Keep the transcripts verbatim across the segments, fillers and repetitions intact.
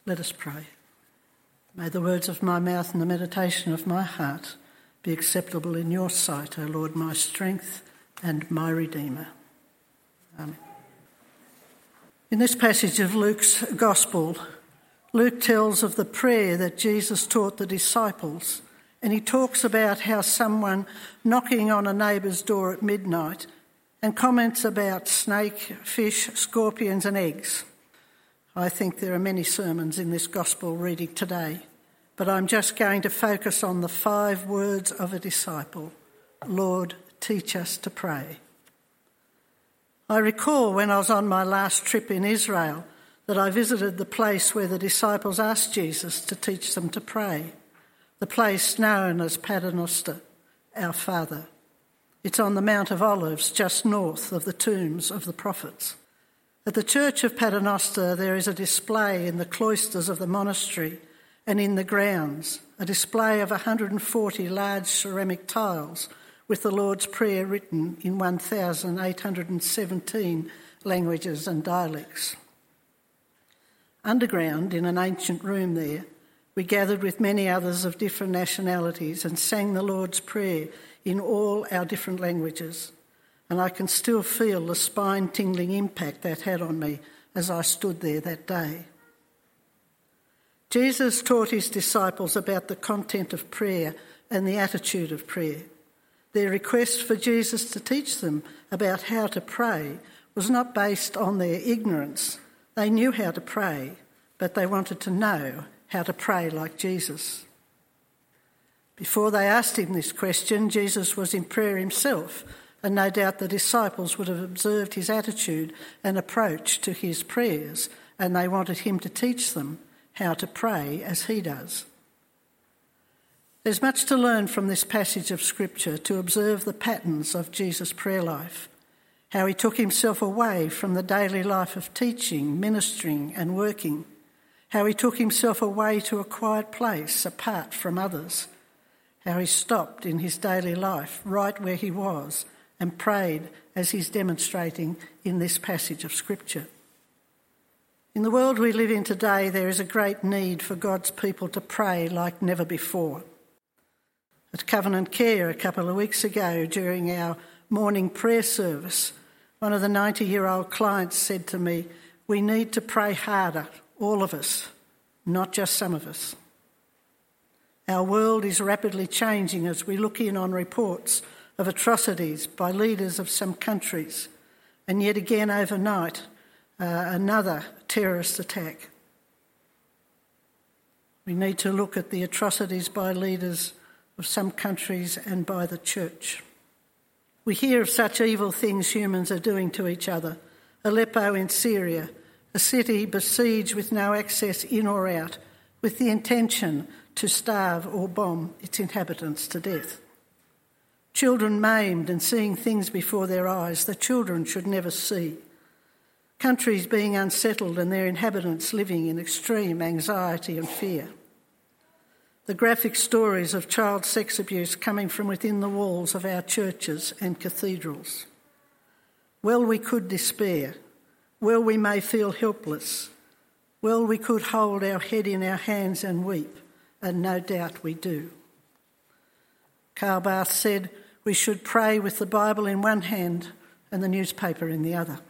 Let us pray. May the words of my mouth and the meditation of my heart be acceptable in your sight, O Lord, my strength and my Redeemer. Amen. In this passage of Luke's Gospel, Luke tells of the prayer that Jesus taught the disciples, and he talks about how someone knocking on a neighbour's door at midnight and comments about snake, fish, scorpions and eggs. I think there are many sermons in this Gospel reading today, but I'm just going to focus on the five words of a disciple. Lord, teach us to pray. I recall when I was on my last trip in Israel that I visited the place where the disciples asked Jesus to teach them to pray, the place known as Paternoster, our Father. It's on the Mount of Olives, just north of the tombs of the prophets. At the Church of Paternoster, there is a display in the cloisters of the monastery and in the grounds, a display of one hundred forty large ceramic tiles with the Lord's Prayer written in one thousand eight hundred seventeen languages and dialects. Underground, in an ancient room there, we gathered with many others of different nationalities and sang the Lord's Prayer in all our different languages. And I can still feel the spine-tingling impact that had on me as I stood there that day. Jesus taught his disciples about the content of prayer and the attitude of prayer. Their request for Jesus to teach them about how to pray was not based on their ignorance. They knew how to pray, but they wanted to know how to pray like Jesus. Before they asked him this question, Jesus was in prayer himself, and no doubt the disciples would have observed his attitude and approach to his prayers, and they wanted him to teach them how to pray as he does. There's much to learn from this passage of Scripture to observe the patterns of Jesus' prayer life, how he took himself away from the daily life of teaching, ministering and working, how he took himself away to a quiet place apart from others, how he stopped in his daily life right where he was and prayed as he's demonstrating in this passage of Scripture. In the world we live in today, there is a great need for God's people to pray like never before. At Covenant Care a couple of weeks ago during our morning prayer service, one of the ninety-year-old clients said to me, "We need to pray harder, all of us, not just some of us." Our world is rapidly changing as we look in on reports of atrocities by leaders of some countries, and yet again overnight, uh, another terrorist attack. We need to look at the atrocities by leaders of some countries and by the church. We hear of such evil things humans are doing to each other. Aleppo in Syria, a city besieged with no access in or out, with the intention to starve or bomb its inhabitants to death. Children maimed and seeing things before their eyes the children should never see. Countries being unsettled and their inhabitants living in extreme anxiety and fear. The graphic stories of child sex abuse coming from within the walls of our churches and cathedrals. Well, we could despair. Well, we may feel helpless. Well, we could hold our head in our hands and weep, and no doubt we do. Karl Barth said, "We should pray with the Bible in one hand and the newspaper in the other."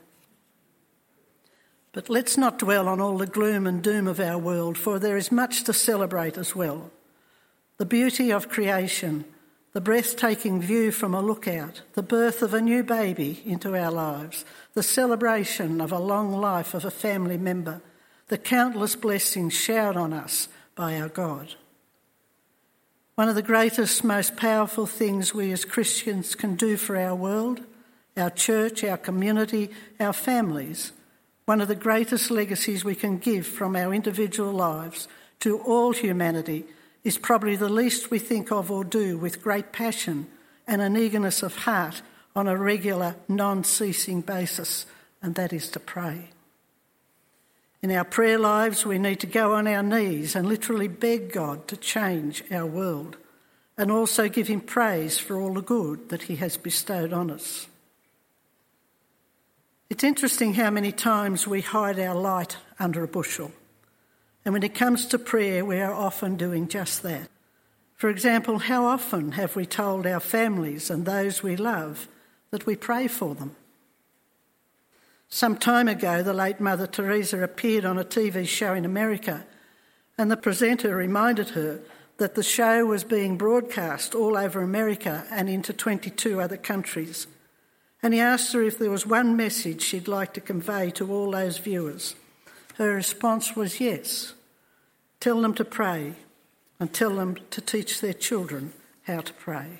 But let's not dwell on all the gloom and doom of our world, for there is much to celebrate as well. The beauty of creation, the breathtaking view from a lookout, the birth of a new baby into our lives, the celebration of a long life of a family member, the countless blessings showered on us by our God. One of the greatest, most powerful things we as Christians can do for our world, our church, our community, our families, one of the greatest legacies we can give from our individual lives to all humanity is probably the least we think of or do with great passion and an eagerness of heart on a regular, non-ceasing basis, and that is to pray. In our prayer lives, we need to go on our knees and literally beg God to change our world and also give him praise for all the good that he has bestowed on us. It's interesting how many times we hide our light under a bushel. And when it comes to prayer, we are often doing just that. For example, how often have we told our families and those we love that we pray for them? Some time ago, the late Mother Teresa appeared on a T V show in America, and the presenter reminded her that the show was being broadcast all over America and into twenty-two other countries. And he asked her if there was one message she'd like to convey to all those viewers. Her response was yes. Tell them to pray, and tell them to teach their children how to pray.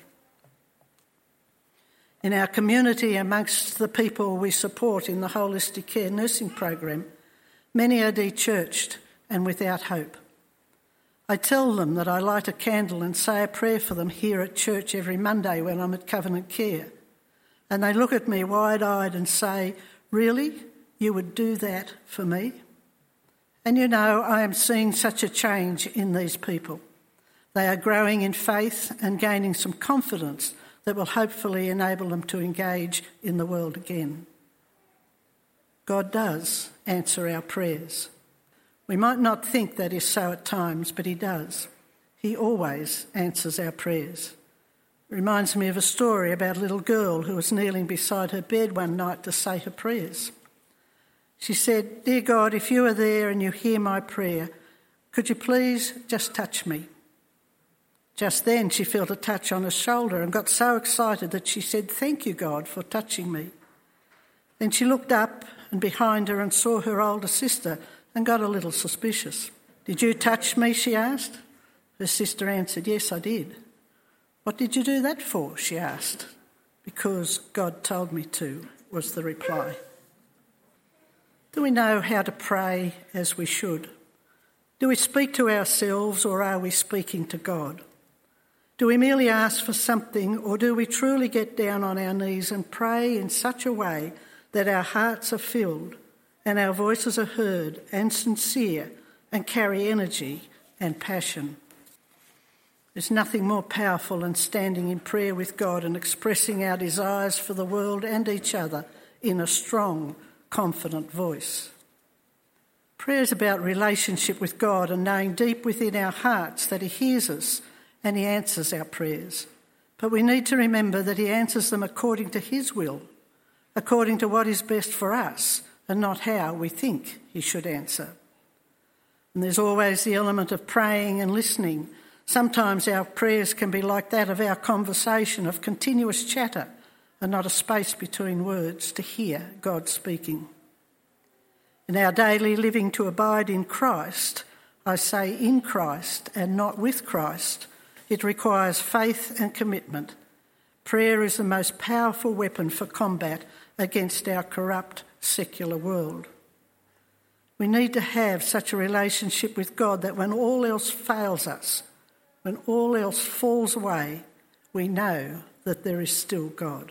In our community, amongst the people we support in the holistic care nursing program, many are de-churched and without hope. I tell them that I light a candle and say a prayer for them here at church every Monday when I'm at Covenant Care. And they look at me wide-eyed and say, "Really? You would do that for me?" And you know, I am seeing such a change in these people. They are growing in faith and gaining some confidence that will hopefully enable them to engage in the world again. God does answer our prayers. We might not think that is so at times, but he does. He always answers our prayers. It reminds me of a story about a little girl who was kneeling beside her bed one night to say her prayers. She said, "Dear God, if you are there and you hear my prayer, could you please just touch me?" Just then she felt a touch on her shoulder and got so excited that she said, "Thank you, God, for touching me." Then she looked up and behind her and saw her older sister and got a little suspicious. "Did you touch me?" she asked. Her sister answered, "Yes, I did." "What did you do that for?" she asked. "Because God told me to," was the reply. Do we know how to pray as we should? Do we speak to ourselves or are we speaking to God? Do we merely ask for something, or do we truly get down on our knees and pray in such a way that our hearts are filled and our voices are heard and sincere and carry energy and passion? There's nothing more powerful than standing in prayer with God and expressing our desires for the world and each other in a strong, confident voice. Prayer is about relationship with God and knowing deep within our hearts that he hears us and he answers our prayers. But we need to remember that he answers them according to his will, according to what is best for us, and not how we think he should answer. And there's always the element of praying and listening. Sometimes our prayers can be like that of our conversation, of continuous chatter, and not a space between words to hear God speaking. In our daily living to abide in Christ, I say in Christ and not with Christ, it requires faith and commitment. Prayer is the most powerful weapon for combat against our corrupt, secular world. We need to have such a relationship with God that when all else fails us, when all else falls away, we know that there is still God.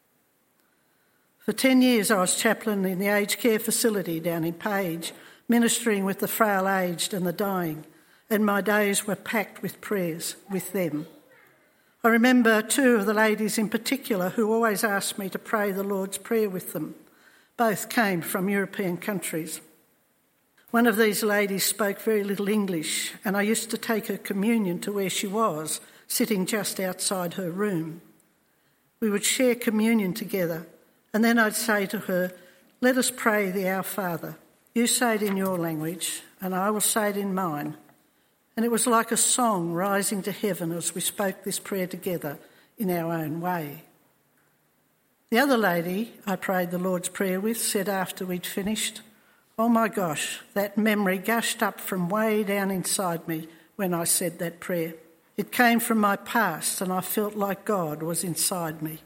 For ten years I was chaplain in the aged care facility down in Page, ministering with the frail aged and the dying, and my days were packed with prayers with them. I remember two of the ladies in particular who always asked me to pray the Lord's Prayer with them. Both came from European countries. One of these ladies spoke very little English, and I used to take her communion to where she was, sitting just outside her room. We would share communion together, and then I'd say to her, "Let us pray the Our Father. You say it in your language, and I will say it in mine." And it was like a song rising to heaven as we spoke this prayer together in our own way. The other lady I prayed the Lord's Prayer with said after we'd finished, "Oh my gosh, that memory gushed up from way down inside me when I said that prayer. It came from my past and I felt like God was inside me."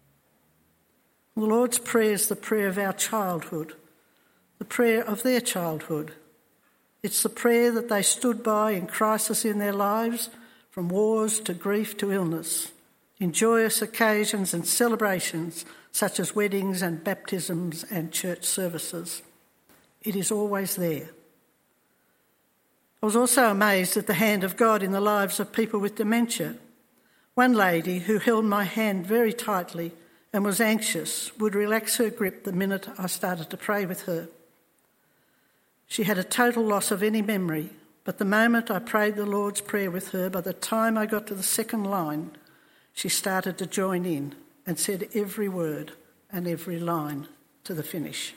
The Lord's Prayer is the prayer of our childhood, the prayer of their childhood. It's the prayer that they stood by in crisis in their lives, from wars to grief to illness, in joyous occasions and celebrations such as weddings and baptisms and church services. It is always there. I was also amazed at the hand of God in the lives of people with dementia. One lady who held my hand very tightly and was anxious would relax her grip the minute I started to pray with her. She had a total loss of any memory, but the moment I prayed the Lord's Prayer with her, by the time I got to the second line, she started to join in and said every word and every line to the finish.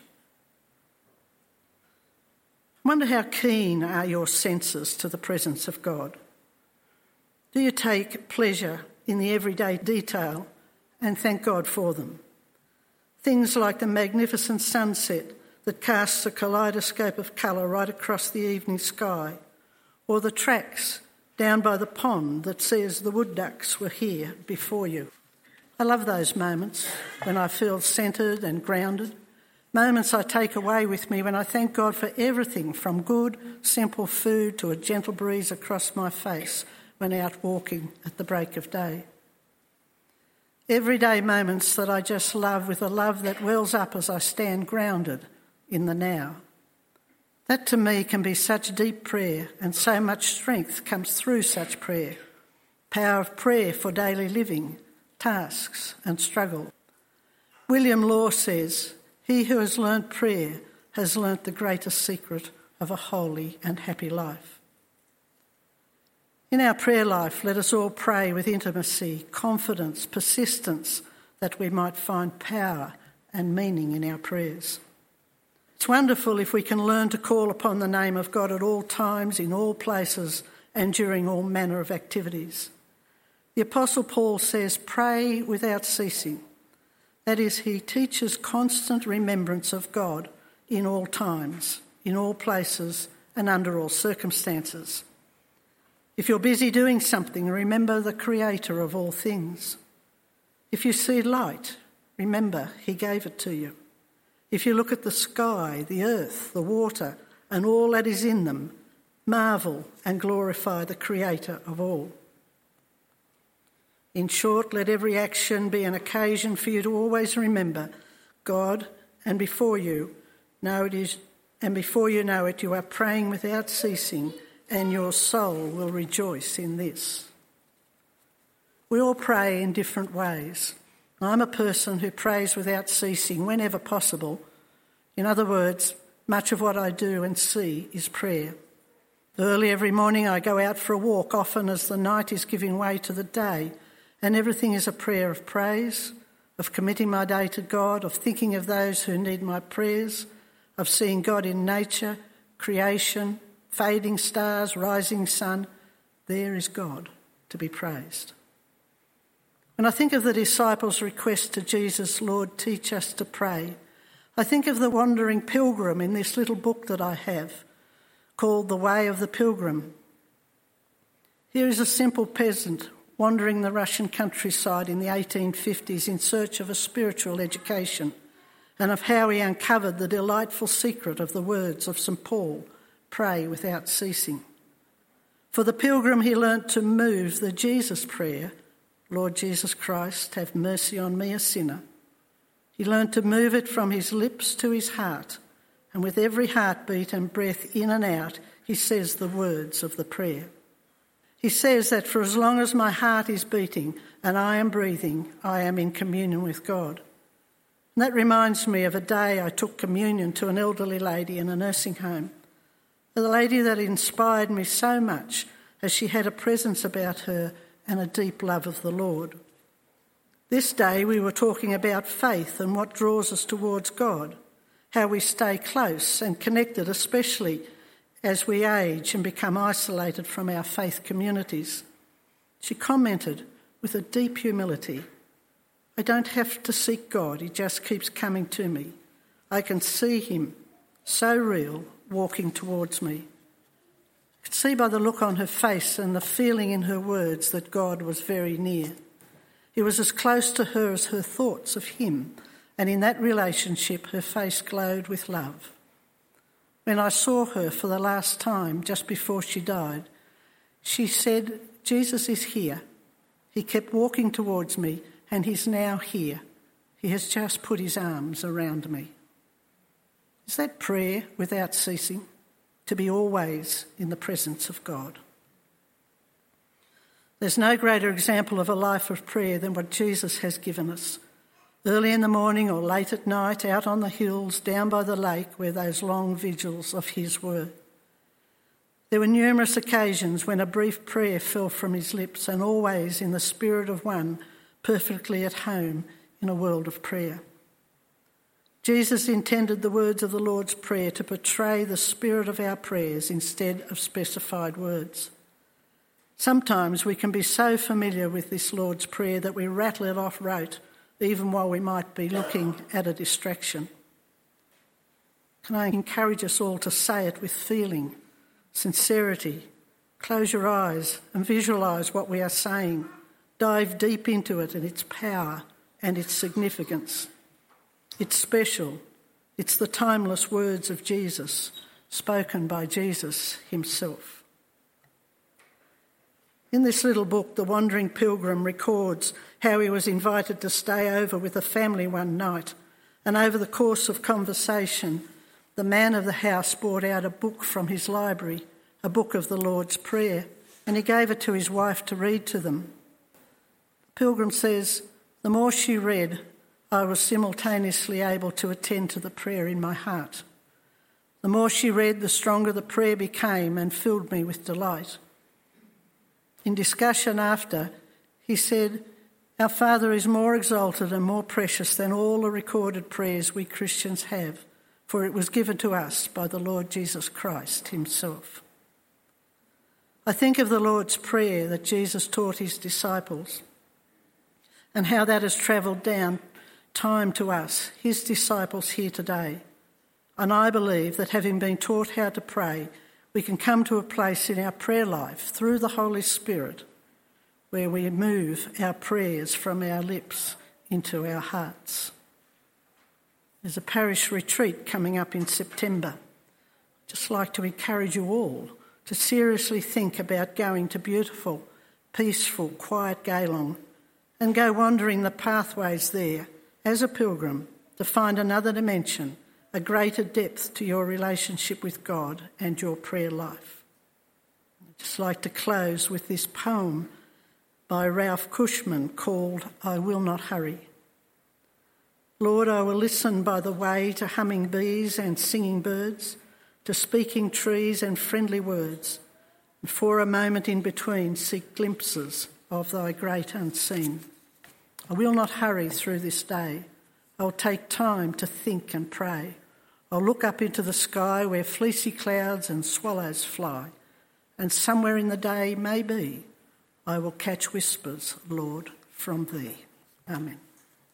I wonder how keen are your senses to the presence of God? Do you take pleasure in the everyday detail and thank God for them? Things like the magnificent sunset that casts a kaleidoscope of colour right across the evening sky, or the tracks down by the pond that says the wood ducks were here before you. I love those moments when I feel centred and grounded, moments I take away with me when I thank God for everything from good, simple food to a gentle breeze across my face when out walking at the break of day. Everyday moments that I just love with a love that wells up as I stand grounded in the now. That to me can be such deep prayer, and so much strength comes through such prayer. Power of prayer for daily living, tasks and struggle. William Law says, "He who has learnt prayer has learnt the greatest secret of a holy and happy life." In our prayer life, let us all pray with intimacy, confidence, persistence, that we might find power and meaning in our prayers. It's wonderful if we can learn to call upon the name of God at all times, in all places, and during all manner of activities. The Apostle Paul says, "Pray without ceasing." That is, he teaches constant remembrance of God in all times, in all places, and under all circumstances. If you're busy doing something, remember the Creator of all things. If you see light, remember he gave it to you. If you look at the sky, the earth, the water, and all that is in them, marvel and glorify the Creator of all. In short, let every action be an occasion for you to always remember God, and before you know it is, and before you know it, you are praying without ceasing, and your soul will rejoice in this. We all pray in different ways. I'm a person who prays without ceasing whenever possible. In other words, much of what I do and see is prayer. Early every morning I go out for a walk, often as the night is giving way to the day, and everything is a prayer of praise, of committing my day to God, of thinking of those who need my prayers, of seeing God in nature, creation, fading stars, rising sun. There is God to be praised. When I think of the disciples' request to Jesus, "Lord, teach us to pray," I think of the wandering pilgrim in this little book that I have called The Way of the Pilgrim. Here is a simple peasant wandering the Russian countryside in the eighteen fifties in search of a spiritual education, and of how he uncovered the delightful secret of the words of Saint Paul, "Pray without ceasing." For the pilgrim, he learnt to move the Jesus prayer, "Lord Jesus Christ, have mercy on me, a sinner." He learnt to move it from his lips to his heart, and with every heartbeat and breath in and out, he says the words of the prayer. He says that for as long as my heart is beating and I am breathing, I am in communion with God. And that reminds me of a day I took communion to an elderly lady in a nursing home. The lady that inspired me so much, as she had a presence about her and a deep love of the Lord. This day we were talking about faith and what draws us towards God, how we stay close and connected, especially as we age and become isolated from our faith communities. She commented with a deep humility, "I don't have to seek God, he just keeps coming to me. I can see him, so real, walking towards me." I could see by the look on her face and the feeling in her words that God was very near. He was as close to her as her thoughts of him, and in that relationship her face glowed with love. When I saw her for the last time, just before she died, she said, "Jesus is here. He kept walking towards me, and he's now here. He has just put his arms around me." Is that prayer without ceasing? To be always in the presence of God. There's no greater example of a life of prayer than what Jesus has given us. early in the morning or late at night, out on the hills, down by the lake where those long vigils of his were. There were numerous occasions when a brief prayer fell from his lips, and always in the spirit of one perfectly at home in a world of prayer. Jesus intended the words of the Lord's Prayer to portray the spirit of our prayers instead of specified words. Sometimes we can be so familiar with this Lord's Prayer that we rattle it off rote, even while we might be looking at a distraction. Can I encourage us all to say it with feeling, sincerity? Close your eyes and visualise what we are saying. Dive deep into it and its power and its significance. It's special. It's the timeless words of Jesus, spoken by Jesus himself. In this little book, the wandering pilgrim records how he was invited to stay over with a family one night, and over the course of conversation, the man of the house brought out a book from his library, a book of the Lord's Prayer, and he gave it to his wife to read to them. The pilgrim says, "The more she read, I was simultaneously able to attend to the prayer in my heart. The more she read, the stronger the prayer became and filled me with delight." In discussion after, he said, "Our Father is more exalted and more precious than all the recorded prayers we Christians have, for it was given to us by the Lord Jesus Christ himself." I think of the Lord's Prayer that Jesus taught his disciples and how that has travelled down time to us, his disciples here today. And I believe that having been taught how to pray, we can come to a place in our prayer life through the Holy Spirit where we move our prayers from our lips into our hearts. There's a parish retreat coming up in September. I'd just like to encourage you all to seriously think about going to beautiful, peaceful, quiet Gaylong and go wandering the pathways there as a pilgrim to find another dimension, a greater depth to your relationship with God and your prayer life. I'd just like to close with this poem by Ralph Cushman called "I Will Not Hurry." Lord, I will listen by the way to humming bees and singing birds, to speaking trees and friendly words, and for a moment in between seek glimpses of thy great unseen. I will not hurry through this day. I'll take time to think and pray. I'll look up into the sky where fleecy clouds and swallows fly, and somewhere in the day, maybe, I will catch whispers, Lord, from thee. Amen.